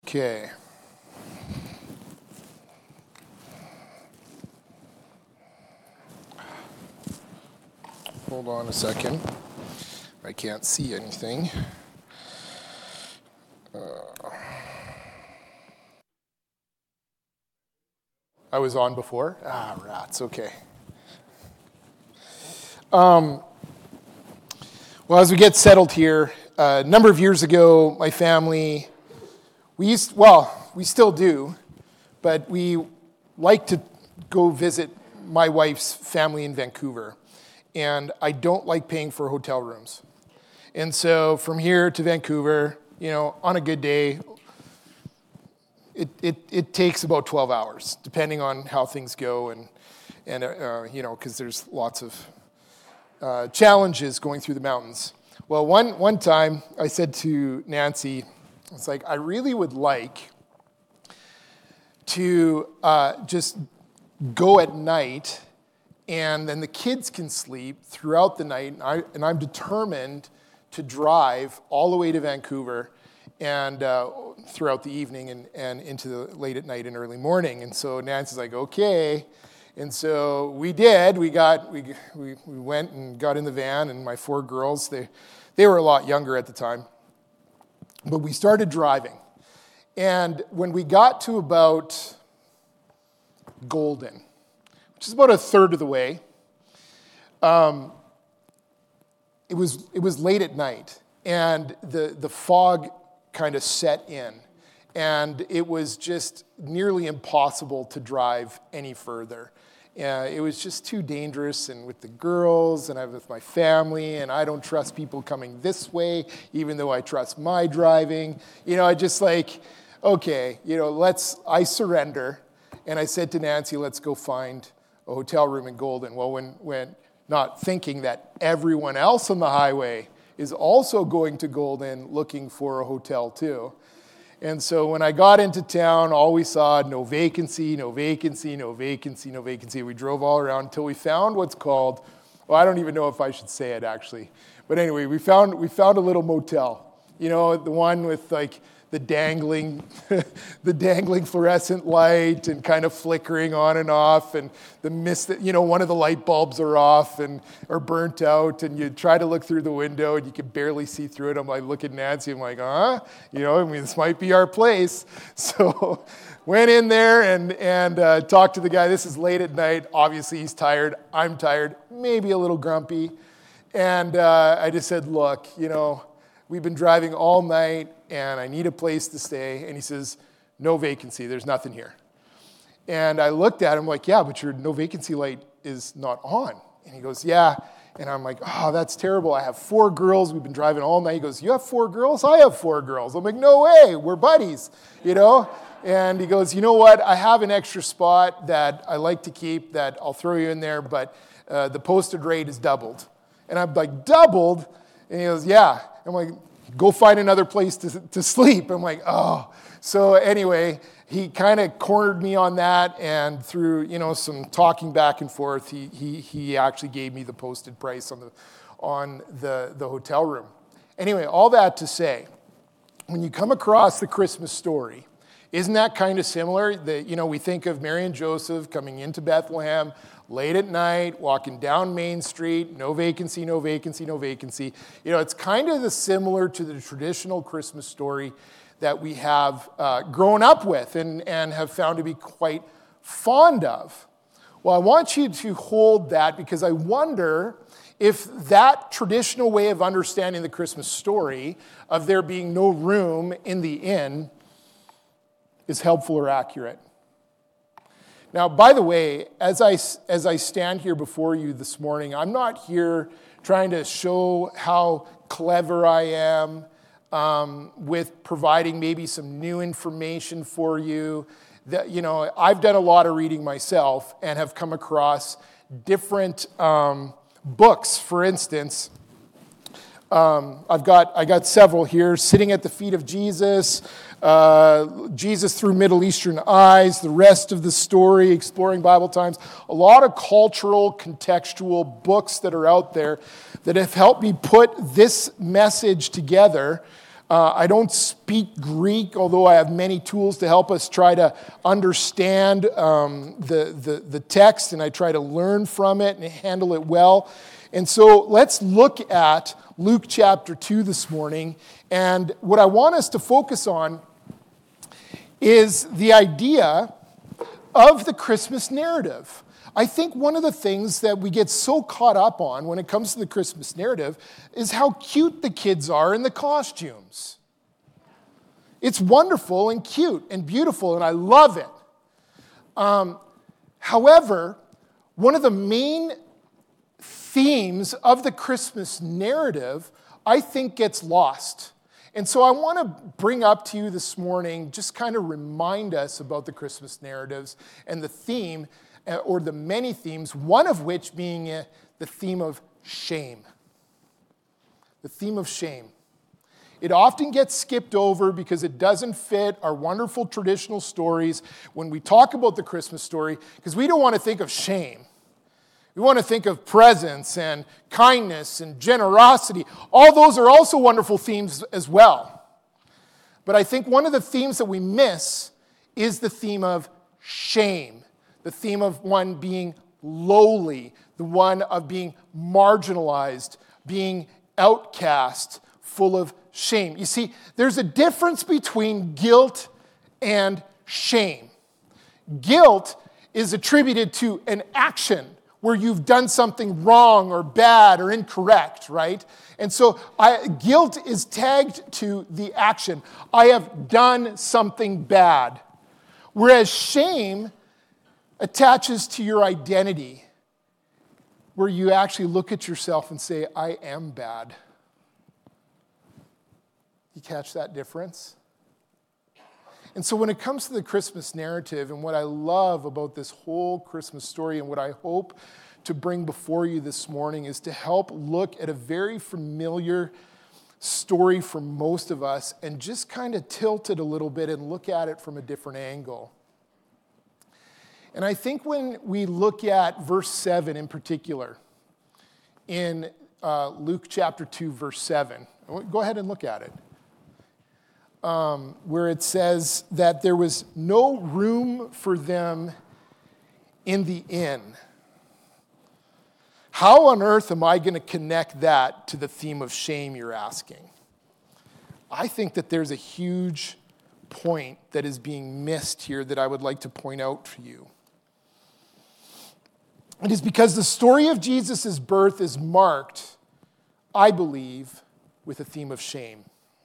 Okay. Hold on a second. I can't see anything. I was on before? Rats, okay. Well, as we get settled here, a number of years ago, my family, we still do, but we like to go visit my wife's family in Vancouver. And I don't like paying for hotel rooms. And so from here to Vancouver, on a good day, it takes about 12 hours, depending on how things go, and because there's lots of challenges going through the mountains. Well, one time I said to Nancy, it's like, I really would like to just go at night, and then the kids can sleep throughout the night, and I'm determined to drive all the way to Vancouver and throughout the evening and into the late at night and early morning. And so Nancy's like, okay. And so we did. We went and got in the van, and my 4 girls, they were a lot younger at the time. But we started driving. And when we got to about Golden, which is about a third of the way, it was late at night, and the fog kind of set in, and it was just nearly impossible to drive any further. It was just too dangerous, and with the girls, and I'm with my family, and I don't trust people coming this way, even though I trust my driving. I just like, okay, I surrender. And I said to Nancy, let's go find a hotel room in Golden. Well, when not thinking that everyone else on the highway is also going to Golden looking for a hotel too. And so when I got into town, all we saw, no vacancy, no vacancy, no vacancy, no vacancy. We drove all around until we found what's called, I don't even know if I should say it actually. But anyway, we found a little motel. The one with like the dangling fluorescent light and kind of flickering on and off, and the mist, one of the light bulbs are off or burnt out, and you try to look through the window and you can barely see through it. I'm like, look at Nancy, I'm like, this might be our place. So went in there and talked to the guy. This is late at night. Obviously he's tired. I'm tired, maybe a little grumpy. And I just said, look, we've been driving all night, and I need a place to stay. And he says, no vacancy, there's nothing here. And I looked at him like, yeah, but your no vacancy light is not on. And he goes, yeah. And I'm like, oh, that's terrible. I have 4 girls. We've been driving all night. He goes, you have 4 girls? I have 4 girls. I'm like, no way, we're buddies, And he goes, you know what? I have an extra spot that I like to keep that I'll throw you in there, but the posted rate is doubled. And I'm like, doubled? And he goes, yeah. I'm like, go find another place to sleep. I'm like, oh. So anyway, he kind of cornered me on that, and through some talking back and forth, he actually gave me the posted price on the hotel room. Anyway, all that to say, when you come across the Christmas story, isn't that kind of similar? We think of Mary and Joseph coming into Bethlehem late at night, walking down Main Street, no vacancy, no vacancy, no vacancy. It's kind of similar to the traditional Christmas story that we have grown up with and have found to be quite fond of. Well, I want you to hold that, because I wonder if that traditional way of understanding the Christmas story of there being no room in the inn is helpful or accurate. Now, by the way, as I stand here before you this morning, I'm not here trying to show how clever I am with providing maybe some new information for you. I've done a lot of reading myself and have come across different books. For instance, I got several here. Sitting at the Feet of Jesus, Jesus Through Middle Eastern Eyes, the rest of the story, Exploring Bible Times. A lot of cultural, contextual books that are out there that have helped me put this message together I don't speak Greek, although I have many tools to help us try to understand the text, and I try to learn from it and handle it well. And so let's look at Luke chapter 2 this morning. And what I want us to focus on is the idea of the Christmas narrative. I think one of the things that we get so caught up on when it comes to the Christmas narrative is how cute the kids are in the costumes. It's wonderful and cute and beautiful, and I love it. However, one of the main themes of the Christmas narrative, I think, gets lost. And so I want to bring up to you this morning, just kind of remind us about the Christmas narratives and the theme, or the many themes, one of which being the theme of shame. The theme of shame. It often gets skipped over because it doesn't fit our wonderful traditional stories when we talk about the Christmas story, because we don't want to think of shame. We want to think of presents and kindness and generosity. All those are also wonderful themes as well. But I think one of the themes that we miss is the theme of shame. The theme of one being lowly, the one of being marginalized, being outcast, full of shame. You see, there's a difference between guilt and shame. Guilt is attributed to an action where you've done something wrong or bad or incorrect, right? And so guilt is tagged to the action. I have done something bad. Whereas shame attaches to your identity, where you actually look at yourself and say, I am bad. You catch that difference? And so when it comes to the Christmas narrative, and what I love about this whole Christmas story, and what I hope to bring before you this morning, is to help look at a very familiar story for most of us and just kind of tilt it a little bit and look at it from a different angle. And I think when we look at verse 7 in particular, in Luke chapter 2, verse 7, go ahead and look at it. Where it says that there was no room for them in the inn. How on earth am I going to connect that to the theme of shame, you're asking? I think that there's a huge point that is being missed here that I would like to point out for you. It is because the story of Jesus' birth is marked, I believe, with a theme of shame.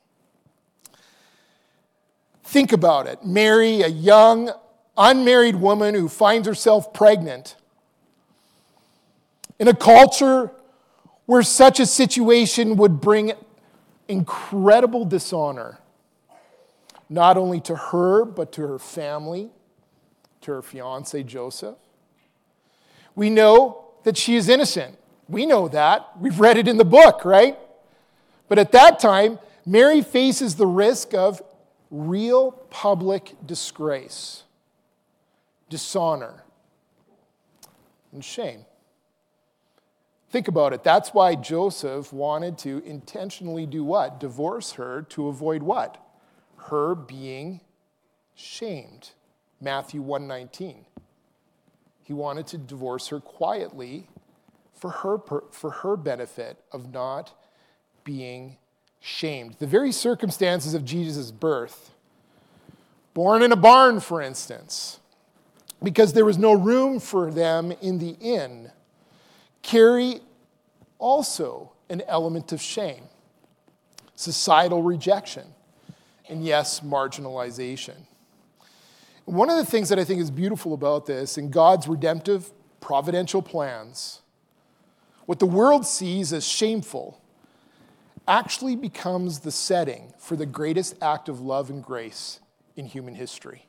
Think about it. Mary, a young, unmarried woman who finds herself pregnant in a culture where such a situation would bring incredible dishonor, not only to her, but to her family, to her fiancé, Joseph. We know that she is innocent. We know that. We've read it in the book, right? But at that time, Mary faces the risk of real public disgrace, dishonor, and shame. Think about it. That's why Joseph wanted to intentionally do what? Divorce her to avoid what? Her being shamed. Matthew 1:19. He wanted to divorce her quietly for her benefit of not being shamed. The very circumstances of Jesus' birth, born in a barn, for instance, because there was no room for them in the inn, carry also an element of shame, societal rejection, and yes, marginalization. One of the things that I think is beautiful about this, in God's redemptive, providential plans, what the world sees as shameful actually becomes the setting for the greatest act of love and grace in human history.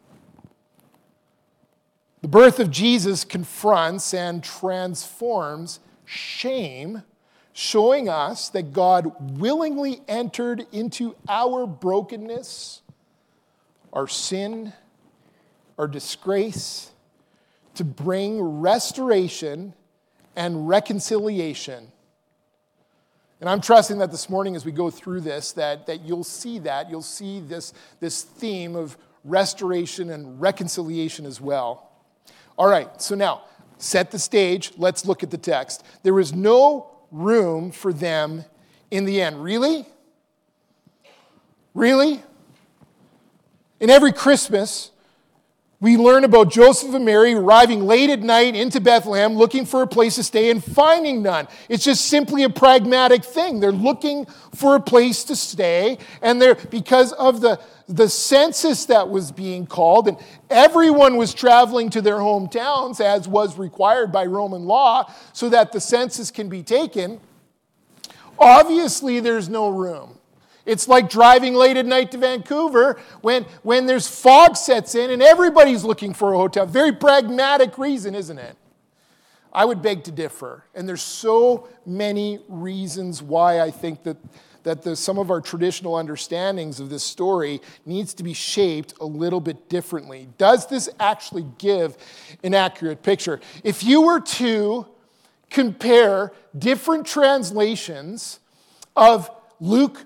The birth of Jesus confronts and transforms shame, showing us that God willingly entered into our brokenness, our sin, our disgrace, to bring restoration and reconciliation. And I'm trusting that this morning as we go through this, that you'll see that. You'll see this theme of restoration and reconciliation as well. All right, so now, set the stage. Let's look at the text. There was no room for them in the inn. Really? Really? In every Christmas, we learn about Joseph and Mary arriving late at night into Bethlehem, looking for a place to stay and finding none. It's just simply a pragmatic thing. They're looking for a place to stay, and because of the census that was being called, and everyone was traveling to their hometowns, as was required by Roman law, so that the census can be taken, obviously there's no room. It's like driving late at night to Vancouver when there's fog sets in and everybody's looking for a hotel. Very pragmatic reason, isn't it? I would beg to differ. And there's so many reasons why I think that some of our traditional understandings of this story needs to be shaped a little bit differently. Does this actually give an accurate picture? If you were to compare different translations of Luke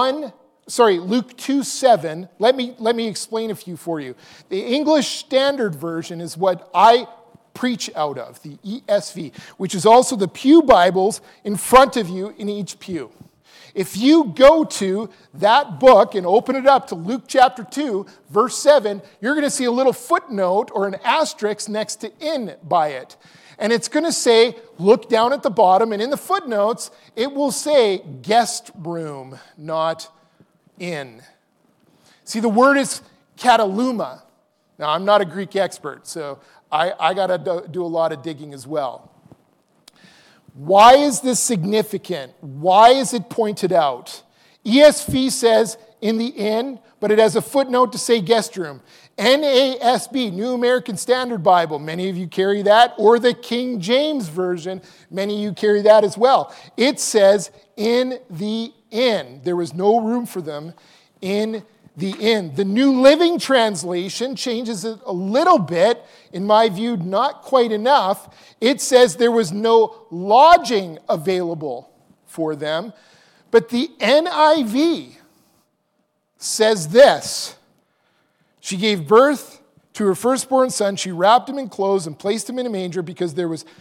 2:7. Let me explain a few for you. The English Standard Version is what I preach out of, the ESV, which is also the pew Bibles in front of you in each pew. If you go to that book and open it up to Luke chapter 2, verse 7, you're going to see a little footnote or an asterisk next to "in" by it. And it's going to say, look down at the bottom, and in the footnotes, it will say guest room, not inn. See, the word is kataluma. Now, I'm not a Greek expert, so I got to do a lot of digging as well. Why is this significant? Why is it pointed out? ESV says in the inn, but it has a footnote to say guest room. NASB, New American Standard Bible, many of you carry that, or the King James Version, many of you carry that as well. It says in the inn. There was no room for them in the inn. The New Living Translation changes it a little bit, in my view, not quite enough. It says there was no lodging available for them, but the NIV says this: she gave birth to her firstborn son. She wrapped him in clothes and placed him in a manger because there was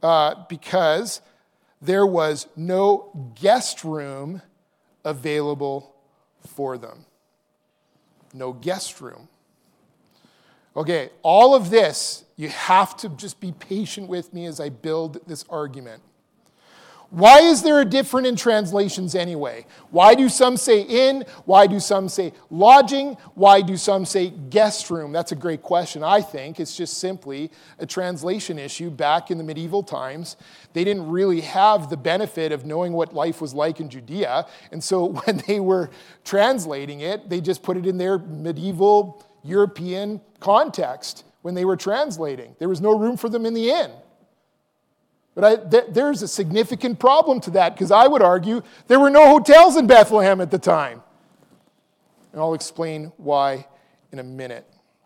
no guest room available for them. No guest room. Okay, all of this, you have to just be patient with me as I build this argument. Why is there a difference in translations anyway? Why do some say inn? Why do some say lodging? Why do some say guest room? That's a great question, I think. It's just simply a translation issue. Back in the medieval times, they didn't really have the benefit of knowing what life was like in Judea. And so when they were translating it, they just put it in their medieval European context when they were translating. There was no room for them in the inn. But there's a significant problem to that, because I would argue there were no hotels in Bethlehem at the time. And I'll explain why in a minute.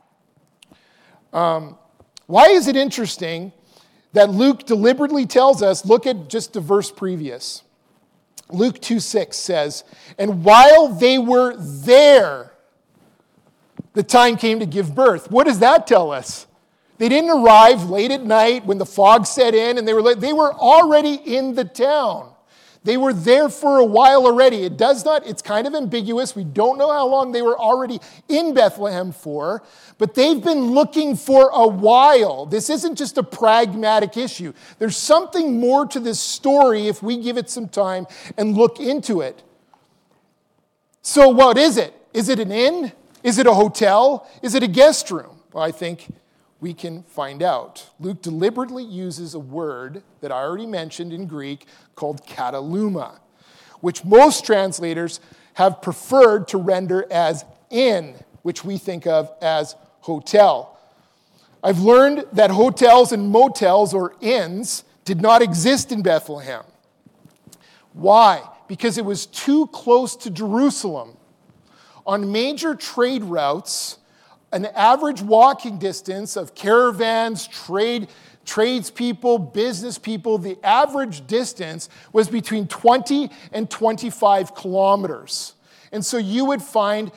Why is it interesting that Luke deliberately tells us, look at just the verse previous. Luke 2:6 says, and while they were there, the time came to give birth. What does that tell us? They didn't arrive late at night when the fog set in and they were already in the town. They were there for a while already. It's kind of ambiguous. We don't know how long they were already in Bethlehem for, but they've been looking for a while. This isn't just a pragmatic issue. There's something more to this story if we give it some time and look into it. So what is it? Is it an inn? Is it a hotel? Is it a guest room? Well, I think we can find out. Luke deliberately uses a word that I already mentioned in Greek called kataluma, which most translators have preferred to render as inn, which we think of as hotel. I've learned that hotels and motels or inns did not exist in Bethlehem. Why? Because it was too close to Jerusalem. On major trade routes, an average walking distance of caravans, trade tradespeople, business people, the average distance was between 20 and 25 kilometers. And so you would find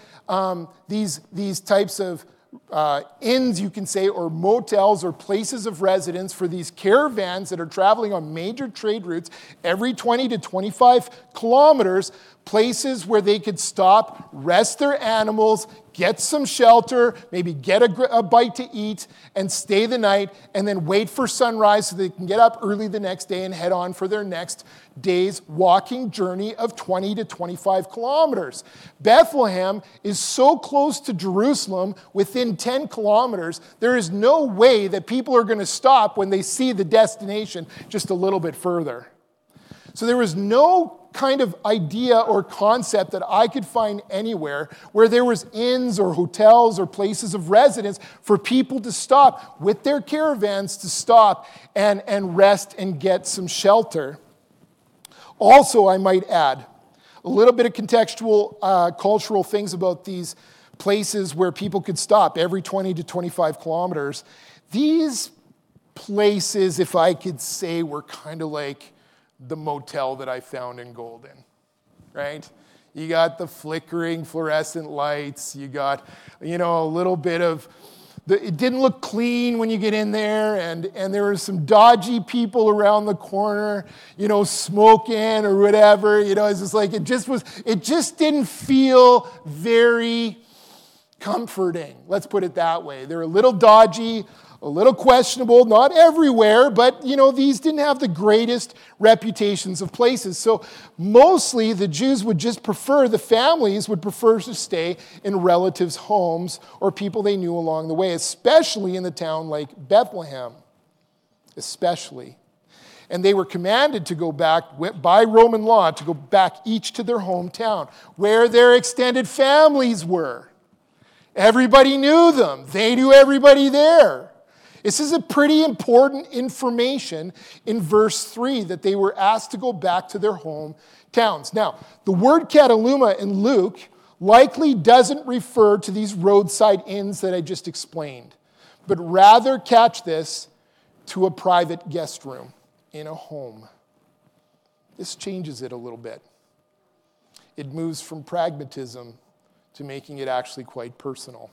these types of inns, you can say, or motels or places of residence for these caravans that are traveling on major trade routes every 20 to 25 kilometers, places where they could stop, rest their animals, get some shelter, maybe get a bite to eat, and stay the night, and then wait for sunrise so they can get up early the next day and head on for their next day's walking journey of 20 to 25 kilometers. Bethlehem is so close to Jerusalem, within 10 kilometers, there is no way that people are going to stop when they see the destination just a little bit further. So there was no kind of idea or concept that I could find anywhere where there was inns or hotels or places of residence for people to stop with their caravans to stop and rest and get some shelter. Also, I might add a little bit of contextual cultural things about these places where people could stop every 20 to 25 kilometers. These places, if I could say, were kind of like the motel that I found in Golden, right? You got the flickering fluorescent lights. You got, a little bit of, it didn't look clean when you get in there, and there were some dodgy people around the corner, smoking or whatever. It's just like, it just didn't feel very comforting. Let's put it that way. They're a little dodgy, a little questionable, not everywhere, but, these didn't have the greatest reputations of places. So mostly the Jews the families would prefer to stay in relatives' homes or people they knew along the way, especially in a town like Bethlehem, especially. And they were commanded to go back, by Roman law, to go back each to their hometown, where their extended families were. Everybody knew them. They knew everybody there. This is a pretty important information in verse 3, that they were asked to go back to their hometowns. Now, the word kataluma in Luke likely doesn't refer to these roadside inns that I just explained, but rather, catch this, to a private guest room in a home. This changes it a little bit. It moves from pragmatism to making it actually quite personal.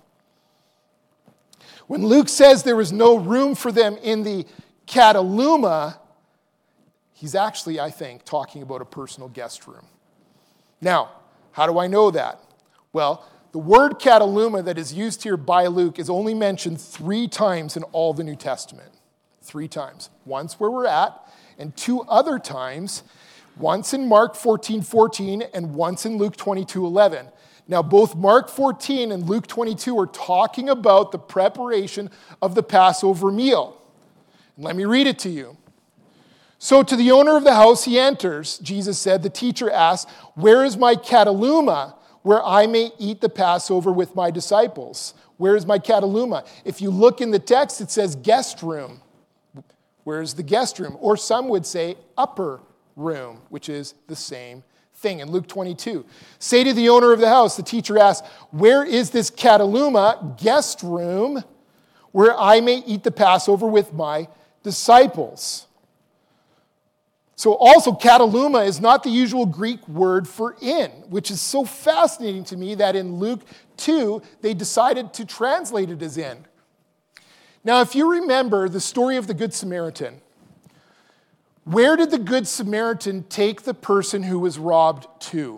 When Luke says there was no room for them in the kataluma, he's actually, I think, talking about a personal guest room. Now, how do I know that? Well, the word kataluma that is used here by Luke is only mentioned 3 times in all the New Testament. 3 times. Once where we're at, and 2 other times, once in Mark 14:14 and once in Luke 22:11. Now, both Mark 14 and Luke 22 are talking about the preparation of the Passover meal. And let me read it to you. So to the owner of the house he enters, Jesus said, the teacher asks, where is my kataluma, where I may eat the Passover with my disciples? Where is my kataluma? If you look in the text, it says guest room. Where is the guest room? Or some would say upper room, which is the same thing. In Luke 22, say to the owner of the house, the teacher asks, where is this kataluma, guest room, where I may eat the Passover with my disciples? So also, kataluma is not the usual Greek word for inn, which is so fascinating to me that in Luke 2, they decided to translate it as inn. Now, if you remember the story of the Good Samaritan, where did the Good Samaritan take the person who was robbed to?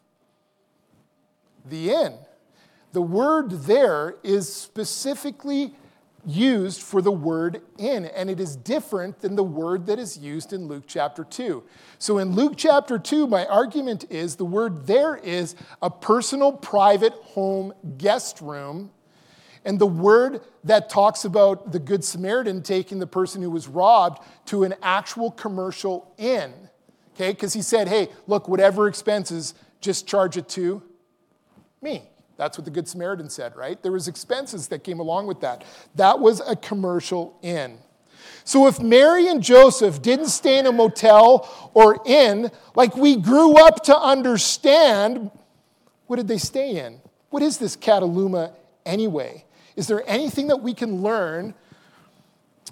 The inn. The word there is specifically used for the word inn, and it is different than the word that is used in Luke chapter 2. So in Luke chapter 2, my argument is the word there is a personal, private home guest room. And the word that talks about the Good Samaritan taking the person who was robbed to an actual commercial inn. Okay, because he said, hey, look, whatever expenses, just charge it to me. That's what the Good Samaritan said, right? There was expenses that came along with that. That was a commercial inn. So if Mary and Joseph didn't stay in a motel or inn, like we grew up to understand, what did they stay in? What is this kataluma anyway? Is there anything that we can learn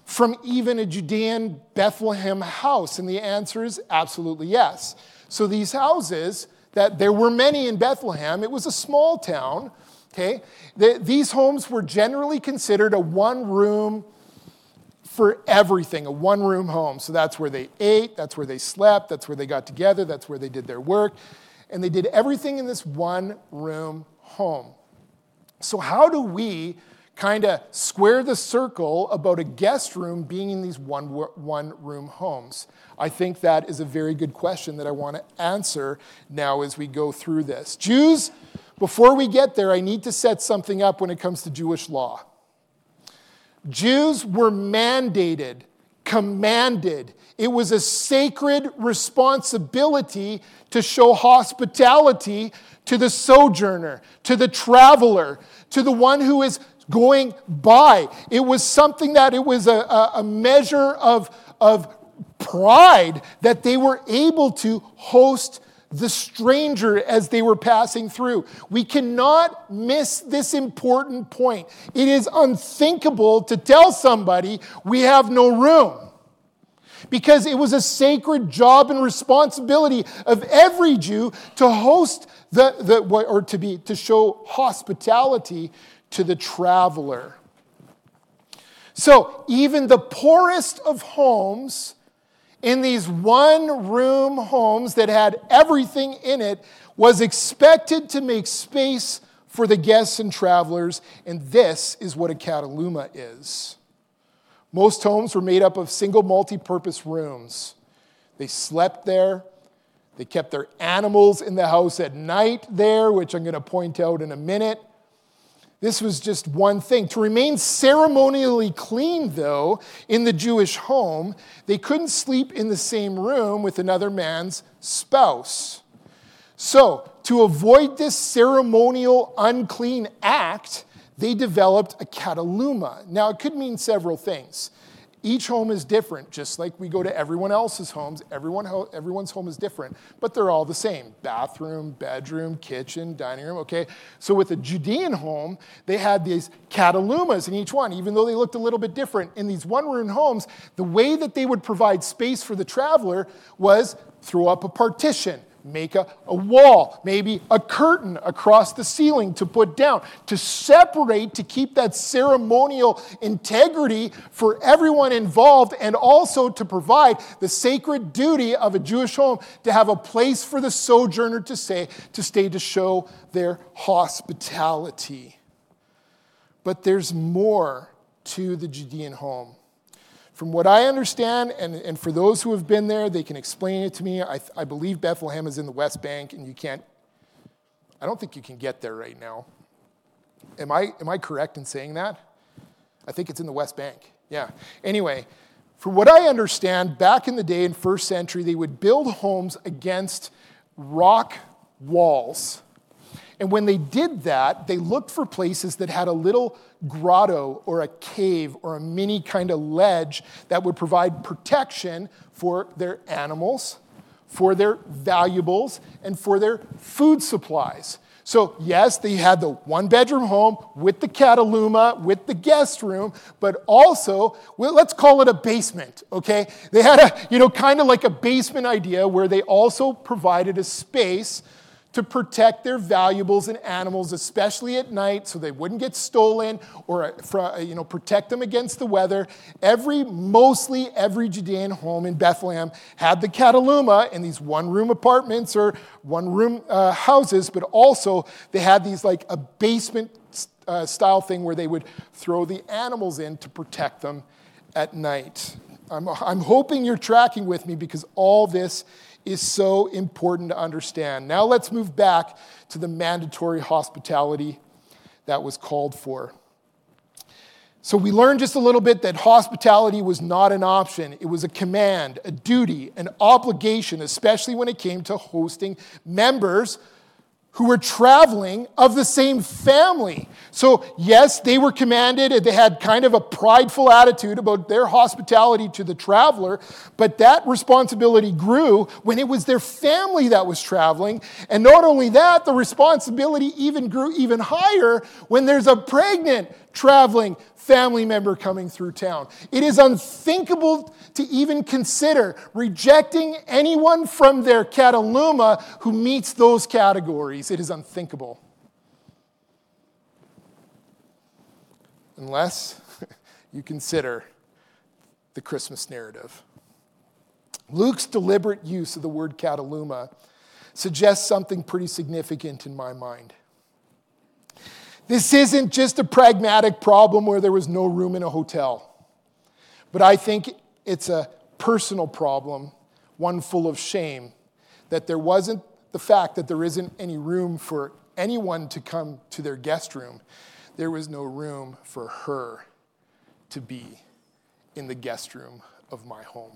from even a Judean Bethlehem house? And the answer is absolutely yes. So these houses, that there were many in Bethlehem, it was a small town, okay? These homes were generally considered a one-room for everything, a one-room home. So that's where they ate, that's where they slept, that's where they got together, that's where they did their work. And they did everything in this one-room home. So how do we kind of square the circle about a guest room being in these one-room homes? I think that is a very good question that I want to answer now as we go through this. Jews, before we get there, I need to set something up when it comes to Jewish law. Jews were mandated, commanded. It was a sacred responsibility to show hospitality to the sojourner, to the traveler, to the one who is going by. It was something that it was a measure of pride that they were able to host the stranger as they were passing through. We cannot miss this important point. It is unthinkable to tell somebody we have no room, because it was a sacred job and responsibility of every Jew to host to show hospitality to the traveler. So even the poorest of homes, in these one-room homes that had everything in it, was expected to make space for the guests and travelers, and this is what a kataluma is. Most homes were made up of single multi-purpose rooms. They slept there. They kept their animals in the house at night there, which I'm going to point out in a minute. This was just one thing. To remain ceremonially clean, though, in the Jewish home, they couldn't sleep in the same room with another man's spouse. So, to avoid this ceremonial unclean act, they developed a kataluma. Now, it could mean several things. Each home is different, just like we go to everyone else's homes. Everyone's home is different, but they're all the same. Bathroom, bedroom, kitchen, dining room, okay? So with a Judean home, they had these katalumas in each one, even though they looked a little bit different. In these one-room homes, the way that they would provide space for the traveler was throw up a partition, make a wall, maybe a curtain across the ceiling to put down, to separate, to keep that ceremonial integrity for everyone involved, and also to provide the sacred duty of a Jewish home to have a place for the sojourner to stay to show their hospitality. But there's more to the Judean home. From what I understand, and for those who have been there, they can explain it to me. I believe Bethlehem is in the West Bank, and I don't think you can get there right now. Am I correct in saying that? I think it's in the West Bank. Yeah. Anyway, from what I understand, back in the day in first century, they would build homes against rock walls. And when they did that, they looked for places that had a little grotto or a cave or a mini kind of ledge that would provide protection for their animals, for their valuables, and for their food supplies. So yes, they had the one-bedroom home with the kataluma, with the guest room, but also, well, let's call it a basement, okay? They had kind of like a basement idea where they also provided a space to protect their valuables and animals, especially at night, so they wouldn't get stolen, or protect them against the weather. Mostly every Judean home in Bethlehem had the kataluma in these one-room apartments or one-room houses, but also they had these like a basement style thing where they would throw the animals in to protect them at night. I'm hoping you're tracking with me, because all this is so important to understand. Now let's move back to the mandatory hospitality that was called for. So we learned just a little bit that hospitality was not an option. It was a command, a duty, an obligation, especially when it came to hosting members who were traveling of the same family. So yes, they were commanded, and they had kind of a prideful attitude about their hospitality to the traveler, but that responsibility grew when it was their family that was traveling. And not only that, the responsibility even grew even higher when there's a pregnant traveling family member coming through town. It is unthinkable to even consider rejecting anyone from their kataluma who meets those categories. It is unthinkable. Unless you consider the Christmas narrative. Luke's deliberate use of the word kataluma suggests something pretty significant in my mind. This isn't just a pragmatic problem where there was no room in a hotel, but I think it's a personal problem, one full of shame, that there wasn't the fact that there isn't any room for anyone to come to their guest room. There was no room for her to be in the guest room of my home.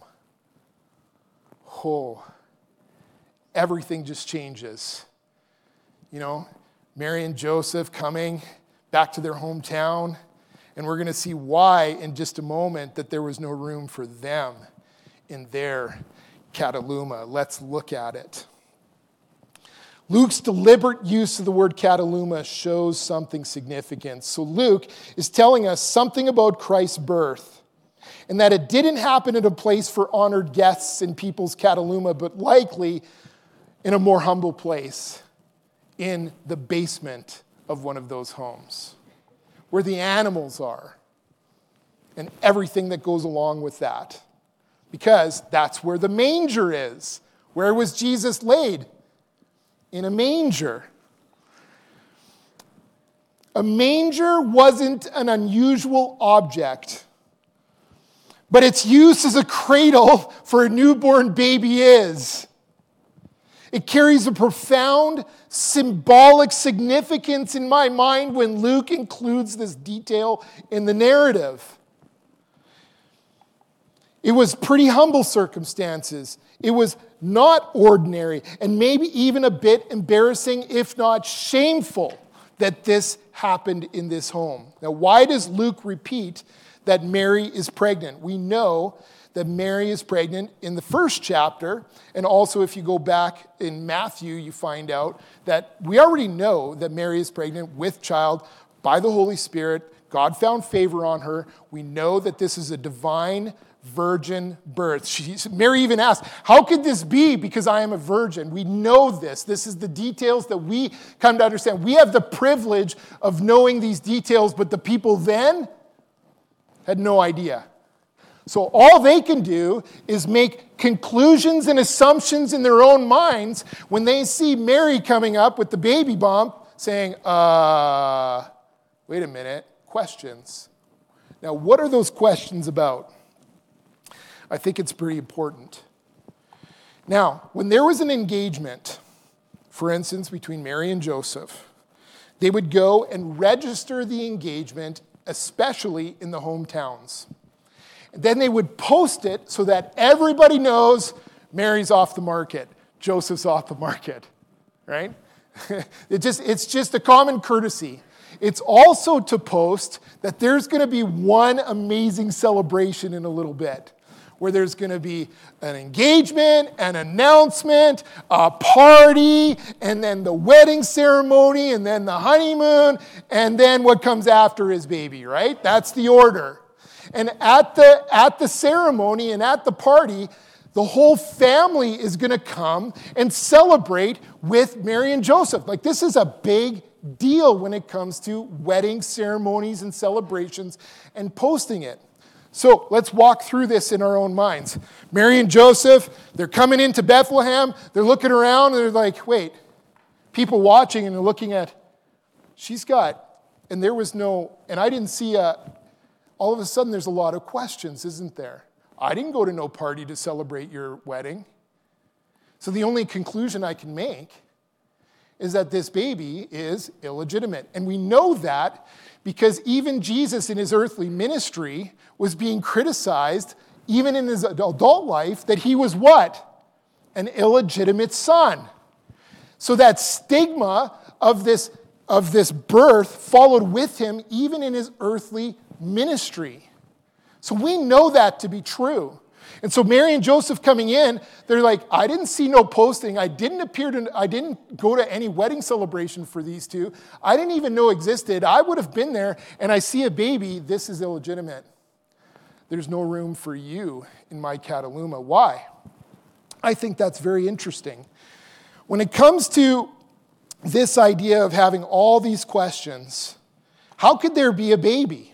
Oh, everything just changes. You know, Mary and Joseph coming back to their hometown, and we're going to see why in just a moment that there was no room for them in their kataluma. Let's look at it. Luke's deliberate use of the word kataluma shows something significant. So Luke is telling us something about Christ's birth, and that it didn't happen at a place for honored guests in people's kataluma, but likely in a more humble place, in the basement of one of those homes, where the animals are, and everything that goes along with that. Because that's where the manger is. Where was Jesus laid? In a manger. A manger wasn't an unusual object, but its use as a cradle for a newborn baby is. It carries a profound symbolic significance in my mind when Luke includes this detail in the narrative. It was pretty humble circumstances. It was not ordinary, and maybe even a bit embarrassing, if not shameful, that this happened in this home. Now, why does Luke repeat that Mary is pregnant? We know that Mary is pregnant in the first chapter, and also if you go back in Matthew, you find out that we already know that Mary is pregnant with child by the Holy Spirit. God found favor on her. We know that this is a divine virgin birth. Mary even asked, how could this be because I am a virgin? We know this. This is the details that we come to understand. We have the privilege of knowing these details, but the people then had no idea. So all they can do is make conclusions and assumptions in their own minds when they see Mary coming up with the baby bump saying, wait a minute, questions. Now, what are those questions about? I think it's pretty important. Now, when there was an engagement, for instance, between Mary and Joseph, they would go and register the engagement, especially in the hometowns. Then they would post it so that everybody knows Mary's off the market, Joseph's off the market, right? It's just a common courtesy. It's also to post that there's going to be one amazing celebration in a little bit, where there's going to be an engagement, an announcement, a party, and then the wedding ceremony, and then the honeymoon, and then what comes after is baby, right? That's the order. And at the ceremony and at the party, the whole family is going to come and celebrate with Mary and Joseph. Like, this is a big deal when it comes to wedding ceremonies and celebrations and posting it. So let's walk through this in our own minds. Mary and Joseph, they're coming into Bethlehem. They're looking around and they're like, wait, people watching and they're looking at, she's got, and there was no, and I didn't see all of a sudden there's a lot of questions, isn't there? I didn't go to no party to celebrate your wedding. So the only conclusion I can make is that this baby is illegitimate. And we know that because even Jesus in his earthly ministry was being criticized, even in his adult life, that he was what? An illegitimate son. So that stigma of this birth followed with him even in his earthly ministry. So we know that to be true. And so Mary and Joseph coming in, they're like, I didn't see no posting. I didn't go to any wedding celebration for these two. I didn't even know existed. I would have been there, and I see a baby. This is illegitimate. There's no room for you in my Cataluma. Why? I think that's very interesting. When it comes to this idea of having all these questions, how could there be a baby?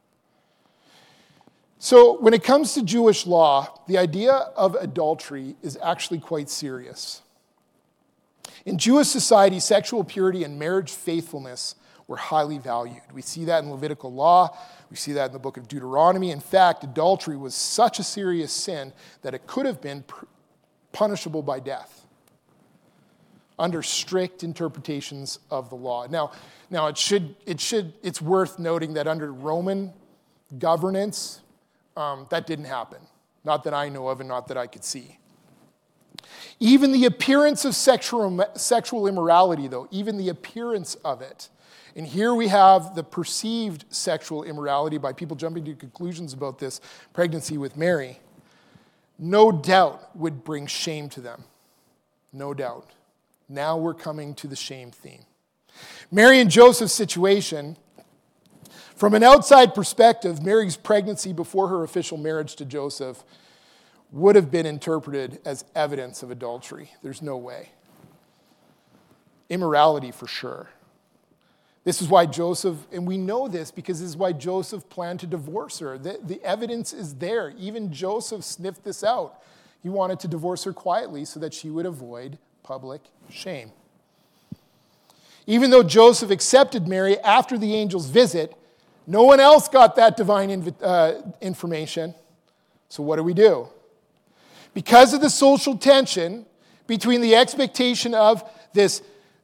So when it comes to Jewish law, the idea of adultery is actually quite serious. In Jewish society, sexual purity and marriage faithfulness were highly valued. We see that in Levitical law. We see that in the book of Deuteronomy. In fact, adultery was such a serious sin that it could have been punishable by death under strict interpretations of the law. Now it's worth noting that under Roman governance, that didn't happen. Not that I know of and not that I could see. Even the appearance of sexual immorality, though, even the appearance of it, and here we have the perceived sexual immorality by people jumping to conclusions about this pregnancy with Mary, no doubt would bring shame to them. No doubt. Now we're coming to the shame theme. Mary and Joseph's situation, from an outside perspective, Mary's pregnancy before her official marriage to Joseph would have been interpreted as evidence of adultery. There's no way. Immorality for sure. This is why Joseph, and we know this because this is why Joseph planned to divorce her. The evidence is there. Even Joseph sniffed this out. He wanted to divorce her quietly so that she would avoid public shame. Even though Joseph accepted Mary after the angel's visit, no one else got that divine information. So what do? Because of the social tension between the expectation of this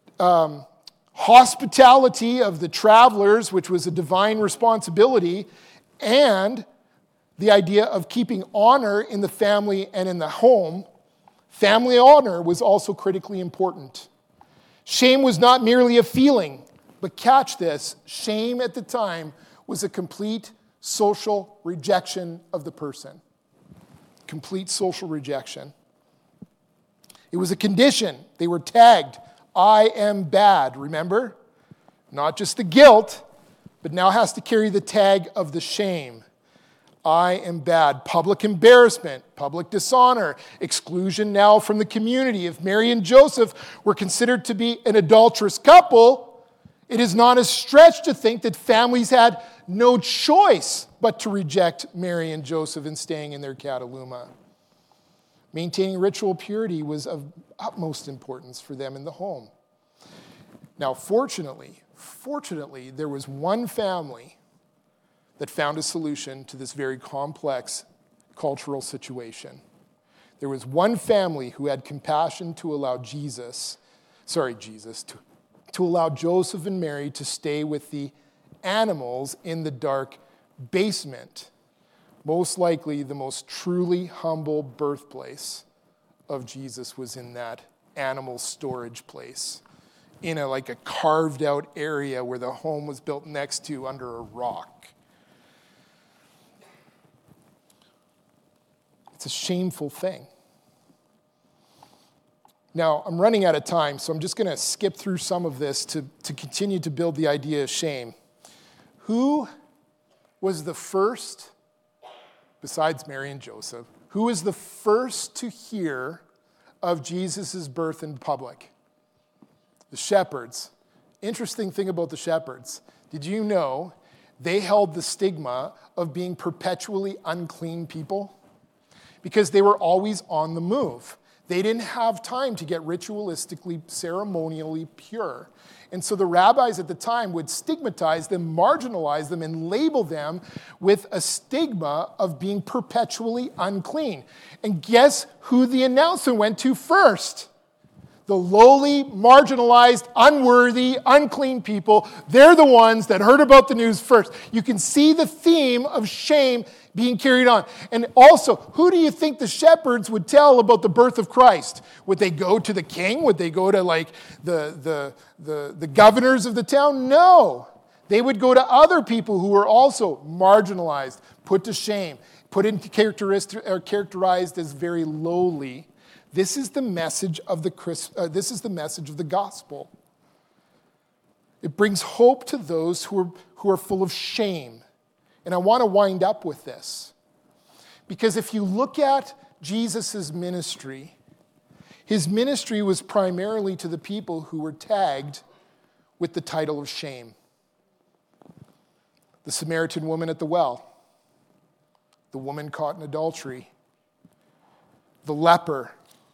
hospitality of the travelers, which was a divine responsibility, and the idea of keeping honor in the family and in the home, family honor was also critically important. Shame was not merely a feeling, but catch this, shame at the time was a complete social rejection of the person. Complete social rejection. It was a condition. They were tagged, I am bad, remember? Not just the guilt, but now has to carry the tag of the shame. I am bad. Public embarrassment, public dishonor, exclusion now from the community. If Mary and Joseph were considered to be an adulterous couple, it is not a stretch to think that families had no choice but to reject Mary and Joseph and staying in their Cataluma. Maintaining ritual purity was of utmost importance for them in the home. Now, fortunately, there was one family that found a solution to this very complex cultural situation. There was one family who had compassion to allow to allow Joseph and Mary to stay with the animals in the dark basement, most likely the most truly humble birthplace of Jesus was in that animal storage place, in a carved out area where the home was built next to under a rock. It's a shameful thing. Now, I'm running out of time, so I'm just going to skip through some of this to continue to build the idea of shame. Who was the first, besides Mary and Joseph, who was the first to hear of Jesus' birth in public? The shepherds. Interesting thing about the shepherds. Did you know they held the stigma of being perpetually unclean people? Because they were always on the move. They didn't have time to get ritualistically, ceremonially pure. And so the rabbis at the time would stigmatize them, marginalize them, and label them with a stigma of being perpetually unclean. And guess who the announcement went to first? The lowly, marginalized, unworthy, unclean people. They're the ones that heard about the news first. You can see the theme of shame being carried on. And also, who do you think the shepherds would tell about the birth of Christ? Would they go to the king? Would they go to the governors of the town? No. They would go to other people who were also marginalized, put to shame, characterized as very lowly. This is the message of the gospel. It brings hope to those who are full of shame. And I want to wind up with this. Because if you look at Jesus' ministry, his ministry was primarily to the people who were tagged with the title of shame. The Samaritan woman at the well, the woman caught in adultery, the leper,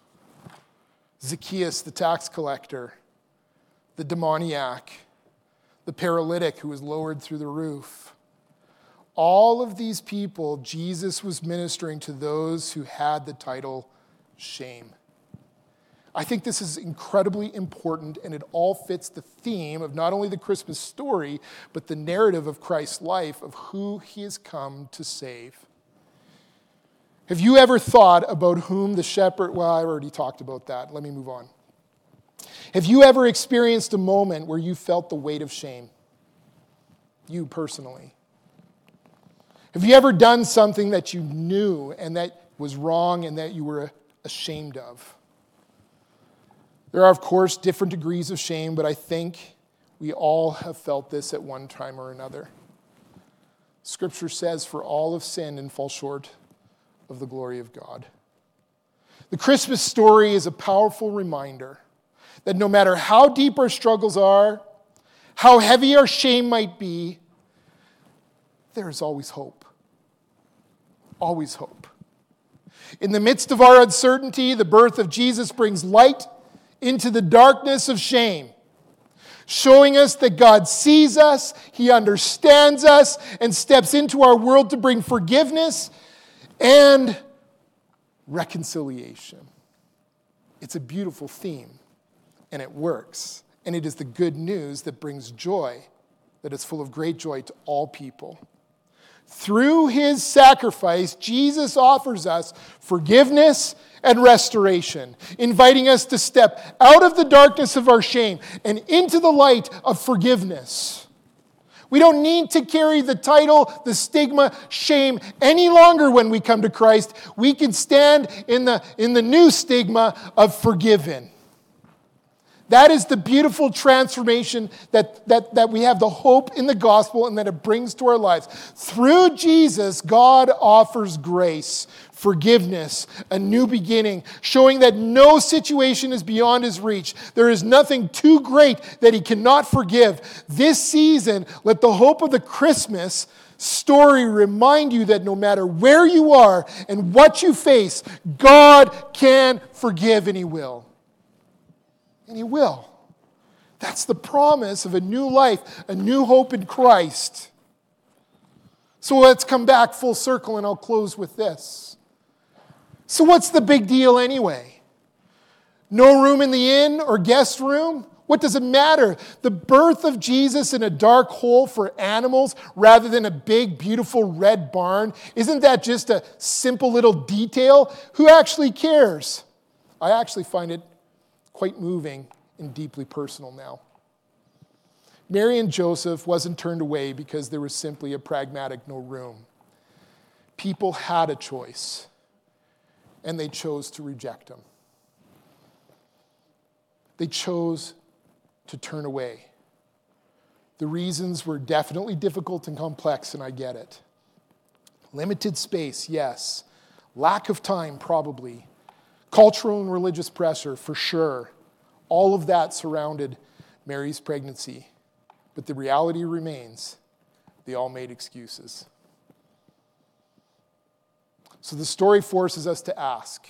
Zacchaeus the tax collector, the demoniac, the paralytic who was lowered through the roof. All of these people, Jesus was ministering to those who had the title shame. I think this is incredibly important, and it all fits the theme of not only the Christmas story, but the narrative of Christ's life of who he has come to save. Have you ever thought about whom the shepherd, well, I already talked about that. Let me move on. Have you ever experienced a moment where you felt the weight of shame? You personally. Have you ever done something that you knew and that was wrong and that you were ashamed of? There are, of course, different degrees of shame, but I think we all have felt this at one time or another. Scripture says, for all have sinned and fall short of the glory of God. The Christmas story is a powerful reminder that no matter how deep our struggles are, how heavy our shame might be, there is always hope. Always hope. In the midst of our uncertainty, the birth of Jesus brings light into the darkness of shame, showing us that God sees us, he understands us, and steps into our world to bring forgiveness and reconciliation. It's a beautiful theme, and it works. And it is the good news that brings joy, that is full of great joy to all people. Through his sacrifice, Jesus offers us forgiveness and restoration, inviting us to step out of the darkness of our shame and into the light of forgiveness. We don't need to carry the title, the stigma, shame any longer when we come to Christ. We can stand in the new stigma of forgiven. That is the beautiful transformation that we have the hope in the gospel and that it brings to our lives. Through Jesus, God offers grace, forgiveness, a new beginning, showing that no situation is beyond his reach. There is nothing too great that he cannot forgive. This season, let the hope of the Christmas story remind you that no matter where you are and what you face, God can forgive and he will. And he will. That's the promise of a new life, a new hope in Christ. So let's come back full circle and I'll close with this. So what's the big deal anyway? No room in the inn or guest room? What does it matter? The birth of Jesus in a dark hole for animals rather than a big, beautiful red barn, isn't that just a simple little detail? Who actually cares? I actually find it quite moving and deeply personal now. Mary and Joseph wasn't turned away because there was simply a pragmatic no room. People had a choice, and they chose to reject him. They chose to turn away. The reasons were definitely difficult and complex, and I get it. Limited space, yes. Lack of time, probably. Cultural and religious pressure, for sure. All of that surrounded Mary's pregnancy. But the reality remains, they all made excuses. So the story forces us to ask,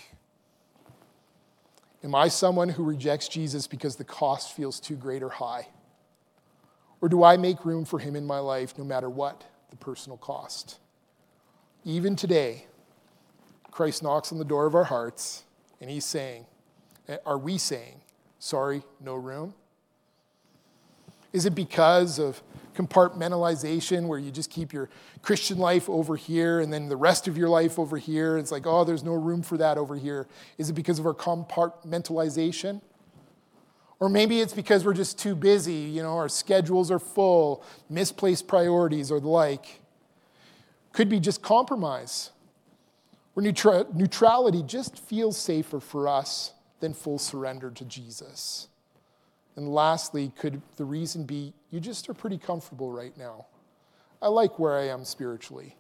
am I someone who rejects Jesus because the cost feels too great or high? Or do I make room for him in my life no matter what the personal cost? Even today, Christ knocks on the door of our hearts, and he's saying, are we saying, sorry, no room? Is it because of compartmentalization where you just keep your Christian life over here and then the rest of your life over here? It's like, oh, there's no room for that over here. Is it because of our compartmentalization? Or maybe it's because we're just too busy, our schedules are full, misplaced priorities or the like. Could be just compromise. where neutrality just feels safer for us than full surrender to Jesus. And lastly, could the reason be you just are pretty comfortable right now? I like where I am spiritually.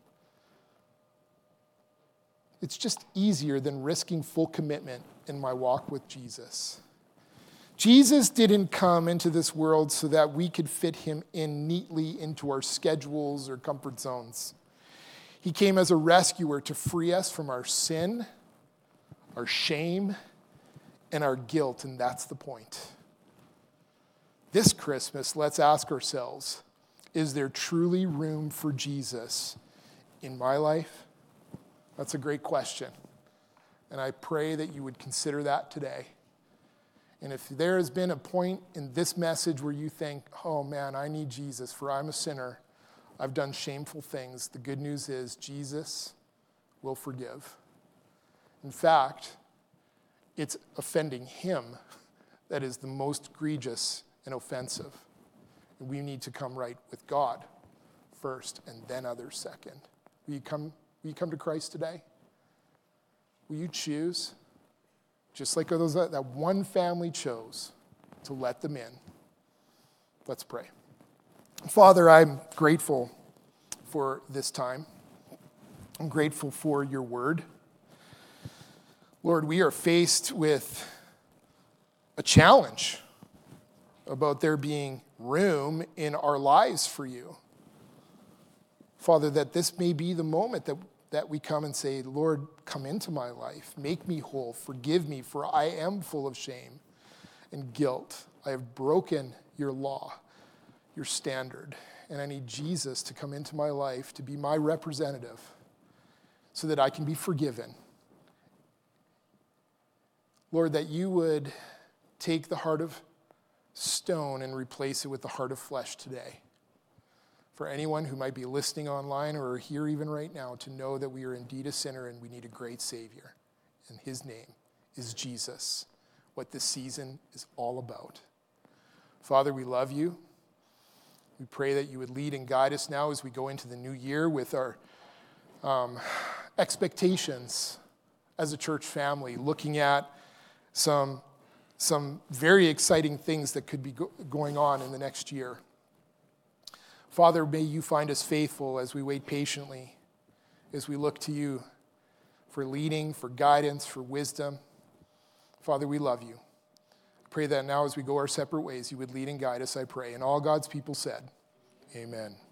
It's just easier than risking full commitment in my walk with Jesus. Jesus didn't come into this world so that we could fit him in neatly into our schedules or comfort zones. He came as a rescuer to free us from our sin, our shame, and our guilt, and that's the point. This Christmas, let's ask ourselves, is there truly room for Jesus in my life? That's a great question. And I pray that you would consider that today. And if there has been a point in this message where you think, oh man, I need Jesus, for I'm a sinner, I've done shameful things, the good news is Jesus will forgive. In fact, it's offending him that is the most egregious and offensive. And we need to come right with God first and then others second. Will you come to Christ today? Will you choose, just like those that one family chose, to let them in? Let's pray. Father, I'm grateful for this time. I'm grateful for your word. Lord, we are faced with a challenge about there being room in our lives for you. Father, that this may be the moment that we come and say, Lord, come into my life. Make me whole. Forgive me, for I am full of shame and guilt. I have broken your law, your standard, and I need Jesus to come into my life to be my representative so that I can be forgiven. Lord, that you would take the heart of stone and replace it with the heart of flesh today. For anyone who might be listening online or here even right now, to know that we are indeed a sinner and we need a great Savior. And his name is Jesus, what this season is all about. Father, we love you. We pray that you would lead and guide us now as we go into the new year with our expectations as a church family, looking at some very exciting things that could be going on in the next year. Father, may you find us faithful as we wait patiently, as we look to you for leading, for guidance, for wisdom. Father, we love you. Pray that now as we go our separate ways, you would lead and guide us, I pray. And all God's people said, amen.